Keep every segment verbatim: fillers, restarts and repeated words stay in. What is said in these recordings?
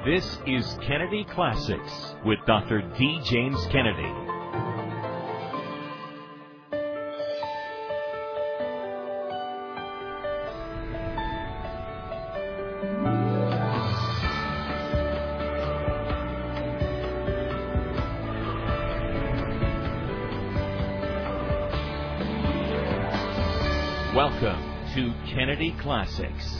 This is Kennedy Classics with Doctor D. James Kennedy. Welcome to Kennedy Classics.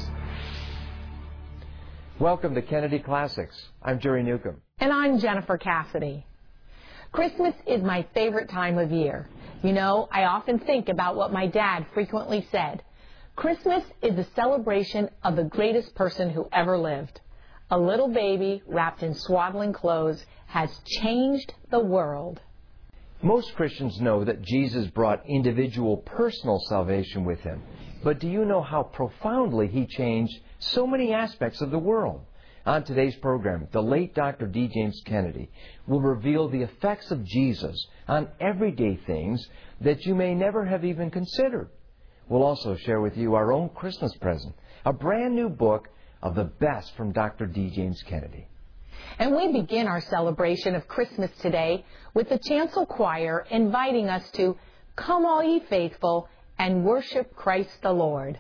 Welcome to Kennedy Classics. I'm Jerry Newcomb. And I'm Jennifer Cassidy. Christmas is my favorite time of year. You know, I often think about what my dad frequently said. Christmas is the celebration of the greatest person who ever lived. A little baby wrapped in swaddling clothes has changed the world. Most Christians know that Jesus brought individual personal salvation with him. But do you know how profoundly he changed so many aspects of the world? On today's program, the late Doctor D. James Kennedy will reveal the effects of Jesus on everyday things that you may never have even considered. We'll also share with you our own Christmas present, a brand new book of the best from Doctor D. James Kennedy. And we begin our celebration of Christmas today with the Chancel Choir inviting us to "Come all ye faithful and worship Christ the Lord."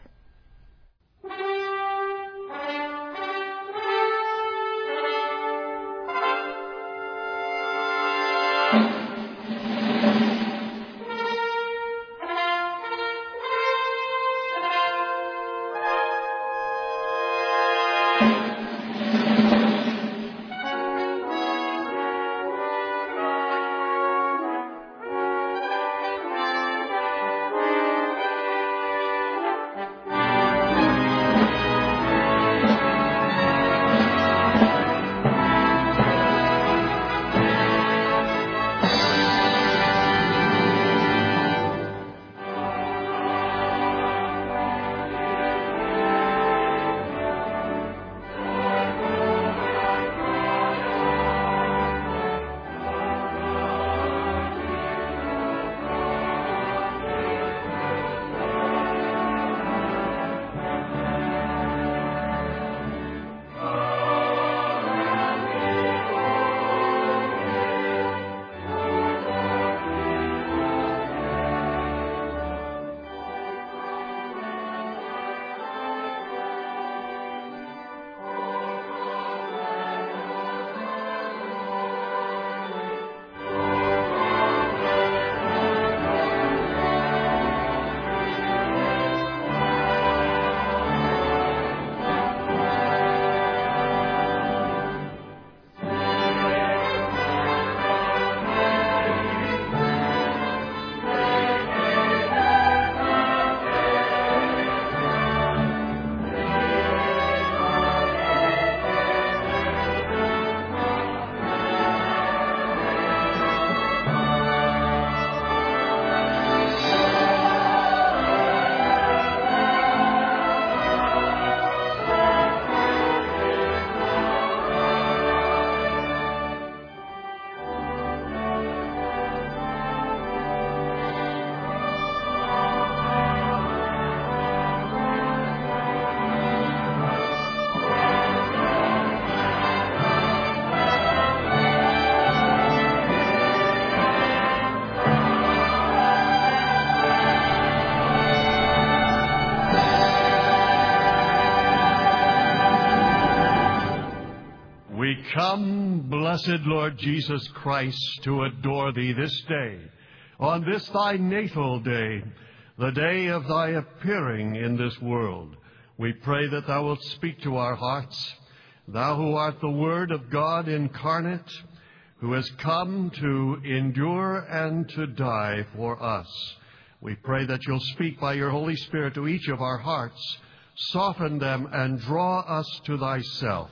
Come, blessed Lord Jesus Christ, to adore thee this day, on this thy natal day, the day of thy appearing in this world. We pray that thou wilt speak to our hearts, thou who art the Word of God incarnate, who has come to endure and to die for us. We pray that you'll speak by your Holy Spirit to each of our hearts, soften them and draw us to thyself.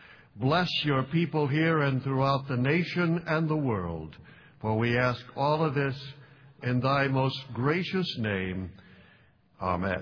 Bless your people here and throughout the nation and the world, for we ask all of this in thy most gracious name. Amen.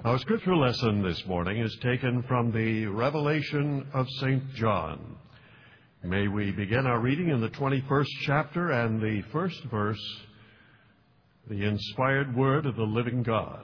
Our scripture lesson this morning is taken from the Revelation of Saint John. May we begin our reading in the twenty-first chapter and the first verse, the inspired word of the living God.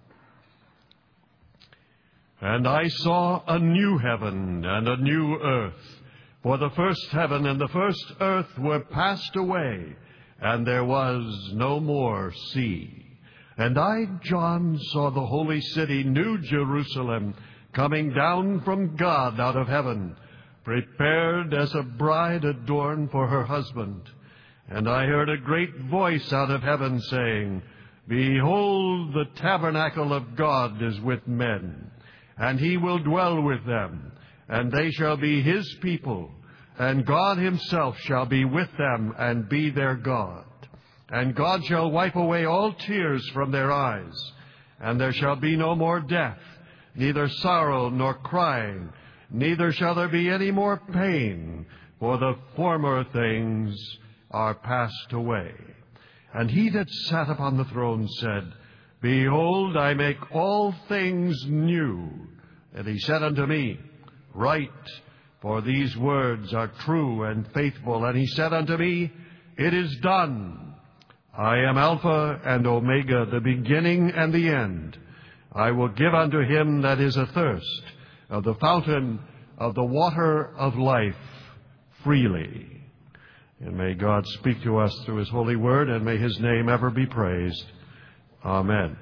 And I saw a new heaven and a new earth, for the first heaven and the first earth were passed away, and there was no more sea. And I, John, saw the holy city, New Jerusalem, coming down from God out of heaven, prepared as a bride adorned for her husband. And I heard a great voice out of heaven saying, Behold, the tabernacle of God is with men, and he will dwell with them, and they shall be his people, and God himself shall be with them and be their God. And God shall wipe away all tears from their eyes, and there shall be no more death, neither sorrow nor crying, neither shall there be any more pain, for the former things are passed away. And he that sat upon the throne said, Behold, I make all things new. And he said unto me, Write, for these words are true and faithful. And he said unto me, It is done. I am Alpha and Omega, the beginning and the end. I will give unto him that is athirst of the fountain of the water of life freely. And may God speak to us through his holy word, and may his name ever be praised. Amen.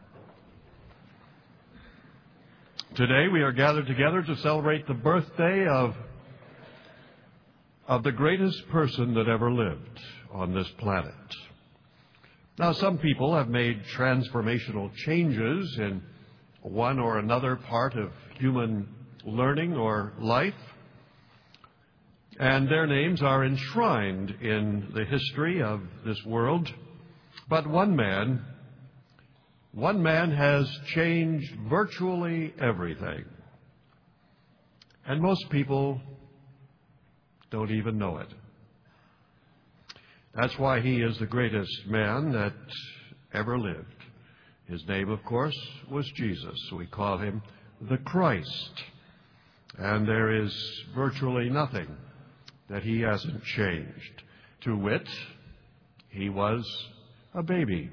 Today we are gathered together to celebrate the birthday of, of the greatest person that ever lived on this planet. Now, some people have made transformational changes in one or another part of human learning or life, and their names are enshrined in the history of this world. But one man, one man has changed virtually everything, and most people don't even know it. That's why he is the greatest man that ever lived. His name, of course, was Jesus. We call him the Christ. And there is virtually nothing that he hasn't changed. To wit, he was a baby.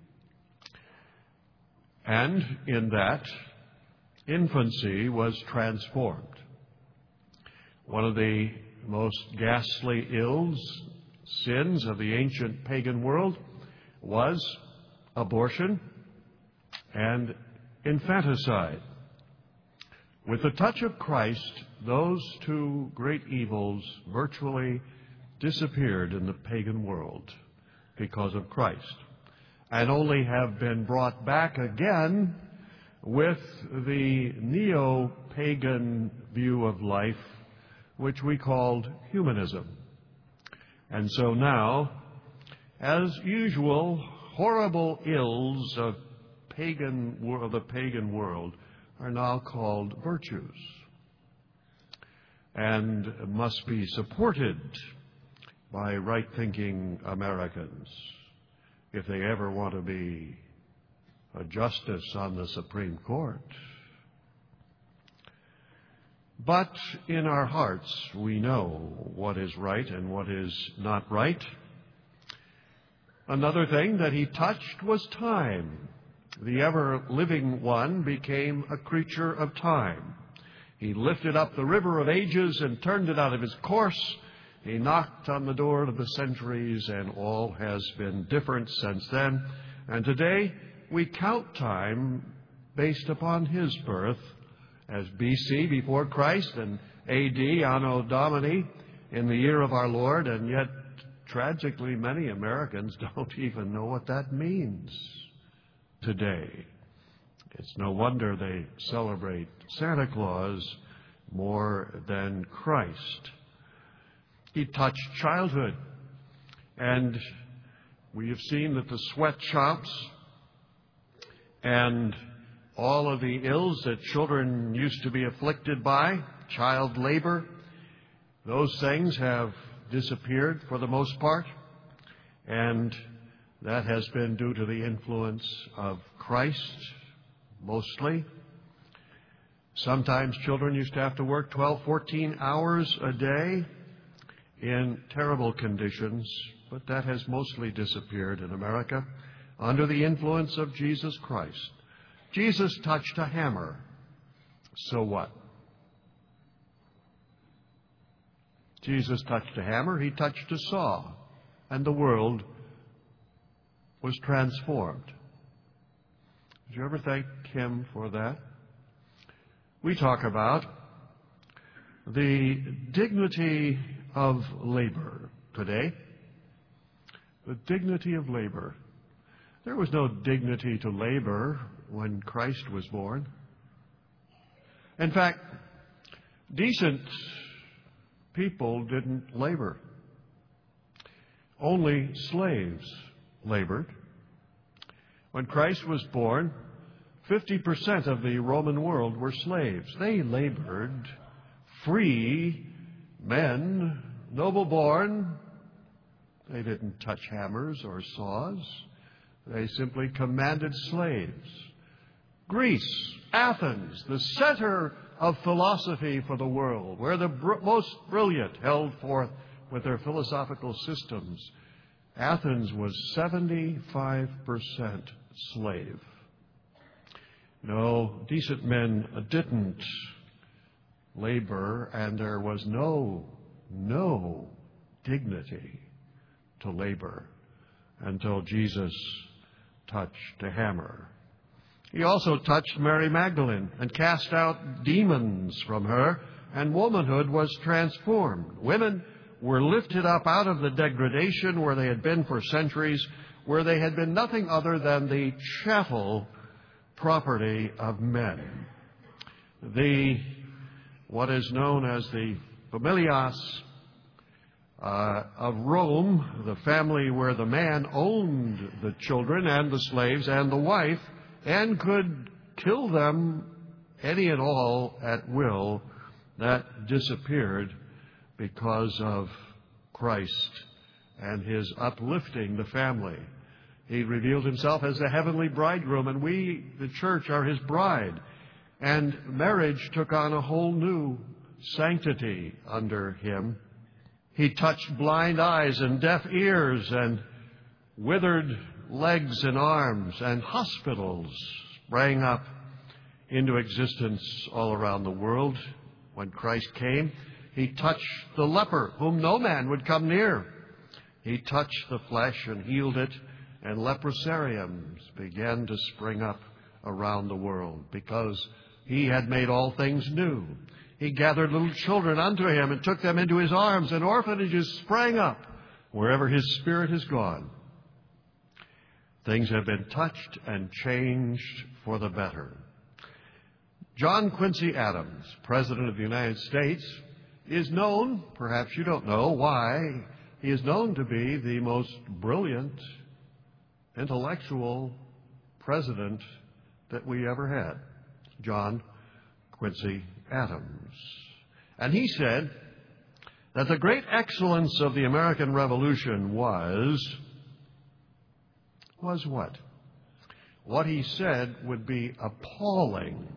And in that, infancy was transformed. One of the most ghastly ills, sins of the ancient pagan world was abortion and infanticide. With the touch of Christ, those two great evils virtually disappeared in the pagan world because of Christ, and only have been brought back again with the neo-pagan view of life, which we called humanism. And so now, as usual, horrible ills of pagan of the pagan world are now called virtues, and must be supported by right-thinking Americans if they ever want to be a justice on the Supreme Court. But in our hearts, we know what is right and what is not right. Another thing that he touched was time. The ever-living one became a creature of time. He lifted up the river of ages and turned it out of his course. He knocked on the door of the centuries, and all has been different since then. And today, we count time based upon his birth, as B C, before Christ, and A D, Anno Domini, in the year of our Lord, and yet, tragically, many Americans don't even know what that means today. It's no wonder they celebrate Santa Claus more than Christ. He touched childhood, and we have seen that the sweatshops and all of the ills that children used to be afflicted by, child labor, those things have disappeared for the most part, and that has been due to the influence of Christ mostly. Sometimes children used to have to work twelve, fourteen hours a day in terrible conditions, but that has mostly disappeared in America under the influence of Jesus Christ. Jesus touched a hammer. So what? Jesus touched a hammer, he touched a saw, and the world was transformed. Did you ever thank him for that? We talk about the dignity of labor today. The dignity of labor. There was no dignity to labor when Christ was born. In fact, decent people didn't labor. Only slaves labored. When Christ was born, fifty percent of the Roman world were slaves. They labored, free men, noble-born. They didn't touch hammers or saws. They simply commanded slaves. Greece, Athens, the center of philosophy for the world, where the br- most brilliant held forth with their philosophical systems. Athens was seventy-five percent slave. No, decent men didn't labor, and there was no, no dignity to labor until Jesus touched a hammer. He also touched Mary Magdalene and cast out demons from her, and womanhood was transformed. Women were lifted up out of the degradation where they had been for centuries, where they had been nothing other than the chattel property of men. The, what is known as the familias uh, of Rome, the family where the man owned the children and the slaves and the wife, and could kill them, any and all, at will, that disappeared because of Christ and his uplifting the family. He revealed himself as the heavenly bridegroom, and we, the church, are his bride. And marriage took on a whole new sanctity under him. He touched blind eyes and deaf ears and withered legs and arms, and hospitals sprang up into existence all around the world when Christ came. He touched the leper, whom no man would come near. He touched the flesh and healed it, and leprosariums began to spring up around the world because he had made all things new. He gathered little children unto him and took them into his arms, and orphanages sprang up wherever his Spirit has gone. Things have been touched and changed for the better. John Quincy Adams, President of the United States, is known, perhaps you don't know why, he is known to be the most brilliant, intellectual president that we ever had. John Quincy Adams. And he said that the great excellence of the American Revolution was Was what? What he said would be appalling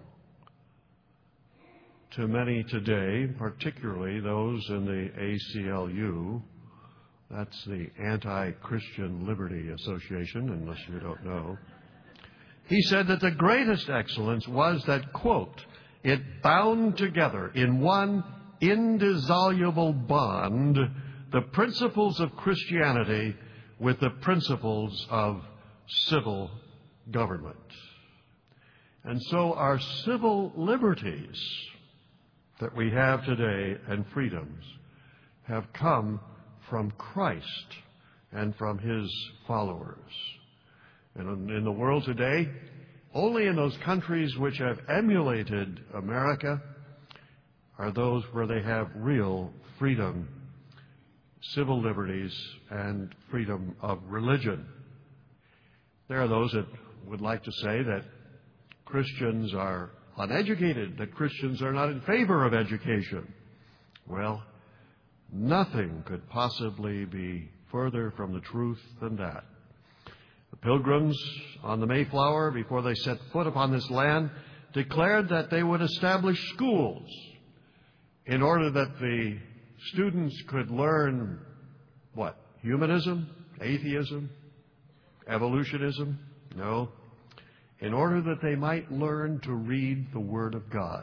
to many today, particularly those in the A C L U. That's the Anti-Christian Liberty Association, unless you don't know. He said that the greatest excellence was that, quote, it bound together in one indissoluble bond the principles of Christianity with the principles of civil government. And so our civil liberties that we have today and freedoms have come from Christ and from his followers. And in the world today, only in those countries which have emulated America are those where they have real freedom, civil liberties, and freedom of religion. There are those that would like to say that Christians are uneducated, that Christians are not in favor of education. Well, nothing could possibly be further from the truth than that. The Pilgrims on the Mayflower, before they set foot upon this land, declared that they would establish schools in order that the students could learn, what, humanism, atheism, evolutionism? No. In order that they might learn to read the Word of God.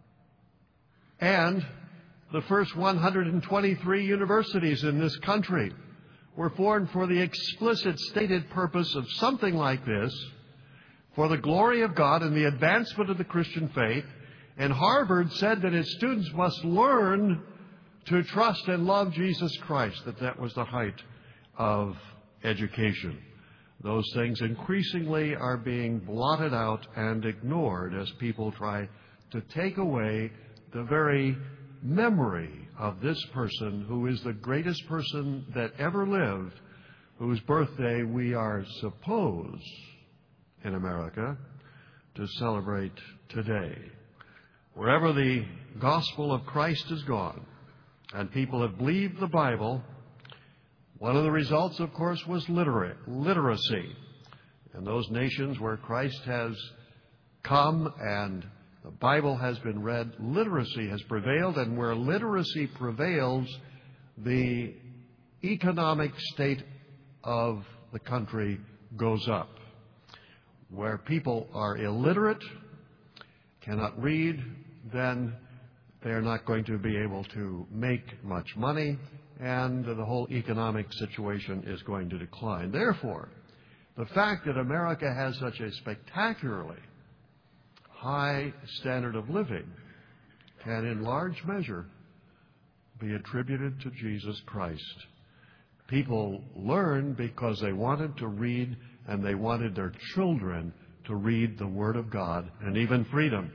And the first one hundred twenty-three universities in this country were formed for the explicit stated purpose of something like this, for the glory of God and the advancement of the Christian faith. And Harvard said that its students must learn to trust and love Jesus Christ, that that was the height of education. Those things increasingly are being blotted out and ignored as people try to take away the very memory of this person who is the greatest person that ever lived, whose birthday we are supposed in America to celebrate today. Wherever the gospel of Christ is gone and people have believed the Bible, one of the results, of course, was literate, literacy. In those nations where Christ has come and the Bible has been read, literacy has prevailed, and where literacy prevails, the economic state of the country goes up. Where people are illiterate, cannot read, then they are not going to be able to make much money, and the whole economic situation is going to decline. Therefore, the fact that America has such a spectacularly high standard of living can in large measure be attributed to Jesus Christ. People learned because they wanted to read, and they wanted their children to read the Word of God, and even freedom.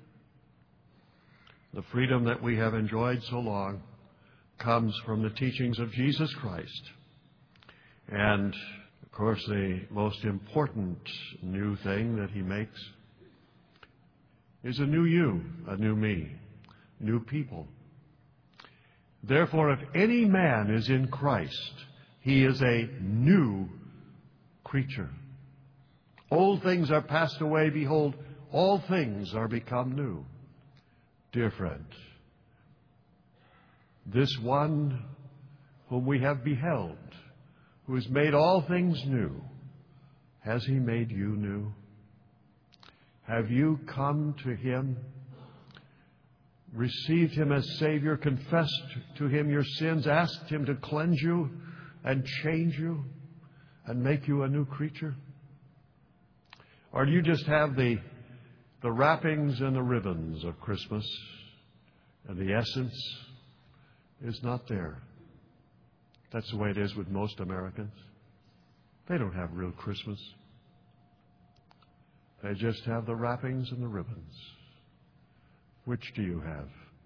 The freedom that we have enjoyed so long comes from the teachings of Jesus Christ. And, of course, the most important new thing that He makes is a new you, a new me, new people. Therefore, if any man is in Christ, he is a new creature. Old things are passed away. Behold, all things are become new. Dear friend, this one whom we have beheld, who has made all things new, has He made you new? Have you come to Him, received Him as Savior, confessed to Him your sins, asked Him to cleanse you and change you and make you a new creature? Or do you just have the, the wrappings and the ribbons of Christmas, and the essence is not there? That's the way it is with most Americans. They don't have real Christmas. They just have the wrappings and the ribbons. Which do you have?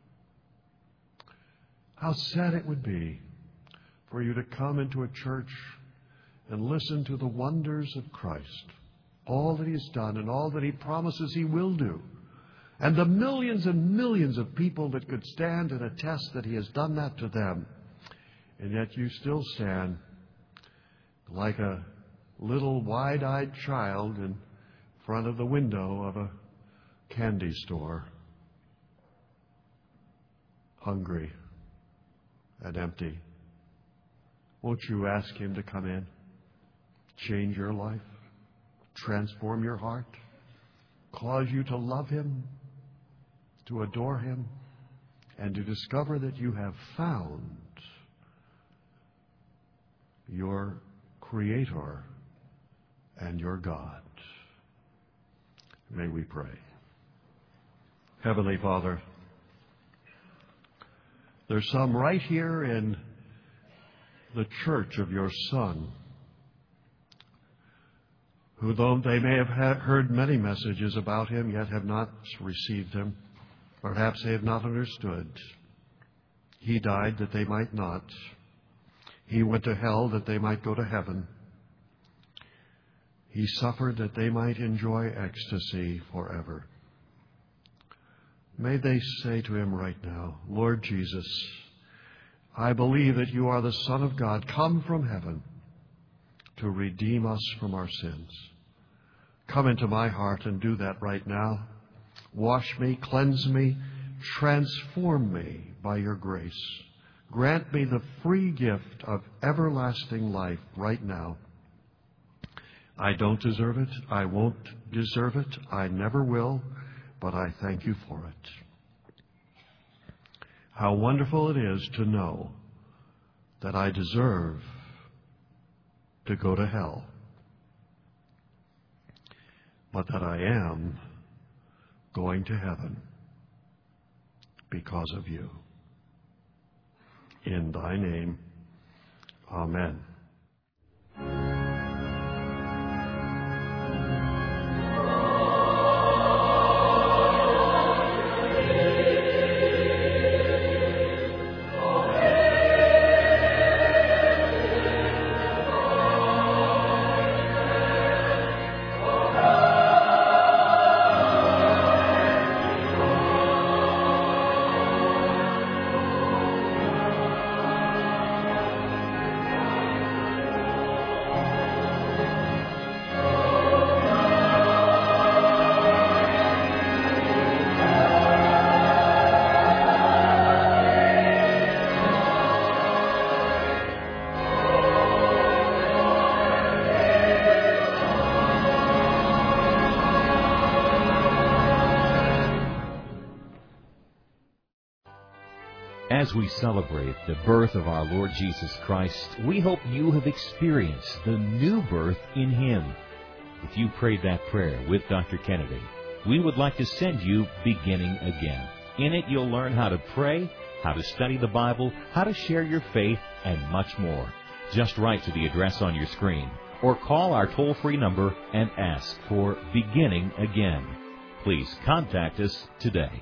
How sad it would be for you to come into a church and listen to the wonders of Christ, all that He has done and all that He promises He will do, and the millions and millions of people that could stand and attest that He has done that to them, and yet you still stand like a little wide-eyed child in front of the window of a candy store, hungry and empty. Won't you ask Him to come in, change your life, transform your heart, cause you to love Him, to adore Him, and to discover that you have found your Creator and your God? May we pray. Heavenly Father, there's some right here in the church of your Son who, though they may have heard many messages about Him, yet have not received Him. Perhaps they have not understood. He died that they might not. He went to hell that they might go to heaven. He suffered that they might enjoy ecstasy forever. May they say to Him right now, Lord Jesus, I believe that You are the Son of God, come from heaven, to redeem us from our sins. Come into my heart and do that right now. Wash me, cleanse me, transform me by your grace. Grant me the free gift of everlasting life right now. I don't deserve it. I won't deserve it. I never will. But I thank you for it. How wonderful it is to know that I deserve to go to hell, but that I am going to heaven because of you. In thy name, amen. As we celebrate the birth of our Lord Jesus Christ, we hope you have experienced the new birth in Him. If you prayed that prayer with Doctor Kennedy, we would like to send you Beginning Again. In it, you'll learn how to pray, how to study the Bible, how to share your faith, and much more. Just write to the address on your screen or call our toll-free number and ask for Beginning Again. Please contact us today.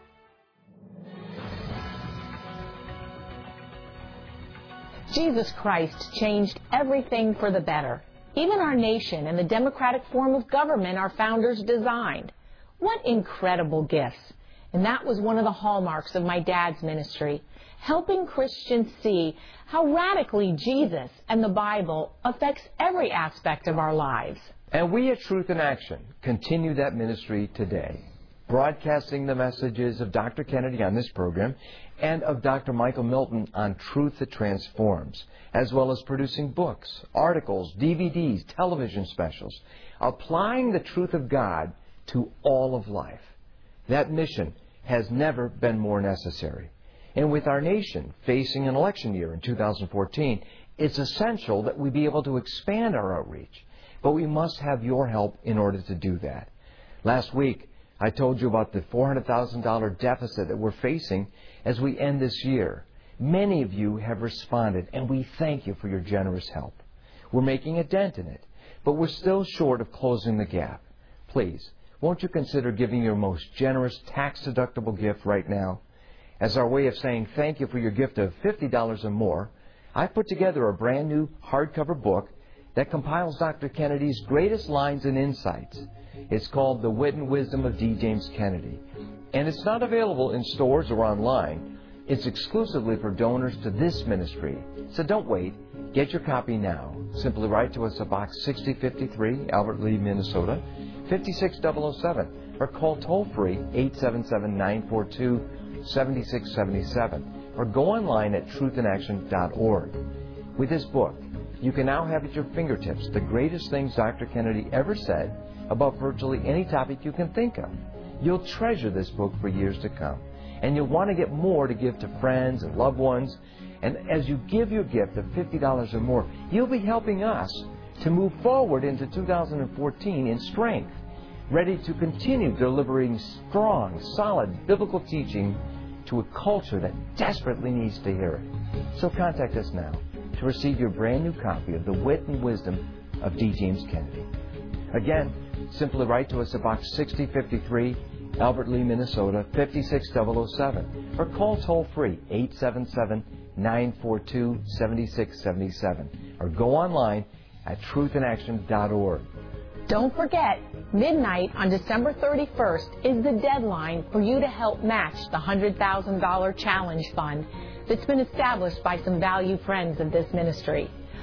Jesus Christ changed everything for the better. Even our nation and the democratic form of government our founders designed. What incredible gifts. And that was one of the hallmarks of my dad's ministry, helping Christians see how radically Jesus and the Bible affects every aspect of our lives. And we at Truth in Action continue that ministry today, broadcasting the messages of Doctor Kennedy on this program and of Doctor Michael Milton on Truth That Transforms, as well as producing books, articles, D V Ds, television specials, applying the truth of God to all of life. That mission has never been more necessary. And with our nation facing an election year in two thousand fourteen, it's essential that we be able to expand our outreach. But we must have your help in order to do that. Last week, I told you about the four hundred thousand dollars deficit that we're facing as we end this year. Many of you have responded, and we thank you for your generous help. We're making a dent in it, but we're still short of closing the gap. Please, won't you consider giving your most generous tax-deductible gift right now? As our way of saying thank you for your gift of fifty dollars or more, I put together a brand new hardcover book that compiles Doctor Kennedy's greatest lines and insights. It's called The Wit and Wisdom of D. James Kennedy. And it's not available in stores or online. It's exclusively for donors to this ministry. So don't wait. Get your copy now. Simply write to us at Box sixty fifty-three, Albert Lea, Minnesota, five six zero zero seven, or call toll-free eight seven seven, nine four two, seven six seven seven, or go online at truth in action dot org. With this book, you can now have at your fingertips the greatest things Doctor Kennedy ever said about virtually any topic you can think of. You'll treasure this book for years to come, and you'll want to get more to give to friends and loved ones. And as you give your gift of fifty dollars or more, you'll be helping us to move forward into two thousand fourteen in strength, ready to continue delivering strong, solid biblical teaching to a culture that desperately needs to hear it. So contact us now to receive your brand new copy of The Wit and Wisdom of D. James Kennedy. Again, simply write to us at Box sixty fifty-three, Albert Lea, Minnesota, five six zero zero seven, or call toll-free eight seven seven, nine four two, seven six seven seven, or go online at truth in action dot org. Don't forget, midnight on December thirty-first is the deadline for you to help match the one hundred thousand dollars challenge fund that's been established by some valued friends of this ministry.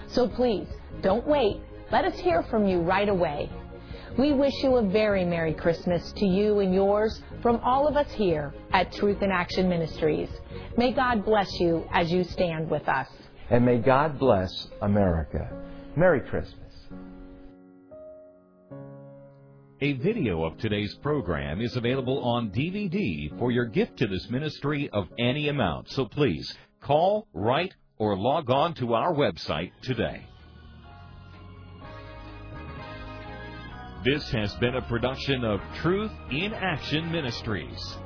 So please, don't wait. Let us hear from you right away. We wish you a very Merry Christmas to you and yours from all of us here at Truth in Action Ministries. May God bless you as you stand with us. And may God bless America. Merry Christmas. A video of today's program is available on D V D for your gift to this ministry of any amount. So please call, write, or log on to our website today. This has been a production of Truth in Action Ministries.